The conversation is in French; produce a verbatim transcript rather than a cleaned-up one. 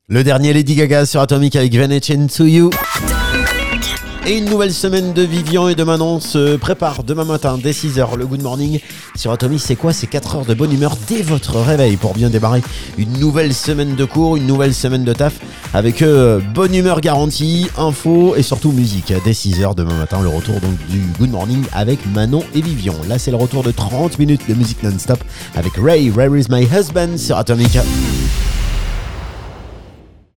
Le dernier Lady Gaga sur Atomic avec Venetian to You. Et une nouvelle semaine de Vivian et de Manon se prépare demain matin dès six heures. Le Good Morning sur Atomic, c'est quoi? C'est quatre heures de bonne humeur dès votre réveil pour bien démarrer une nouvelle semaine de cours, une nouvelle semaine de taf avec euh, bonne humeur garantie, info et surtout musique. Dès six heures demain matin, le retour donc du Good Morning avec Manon et Vivian. Là, c'est le retour de trente minutes de musique non-stop avec Ray, Where is my husband sur Atomic.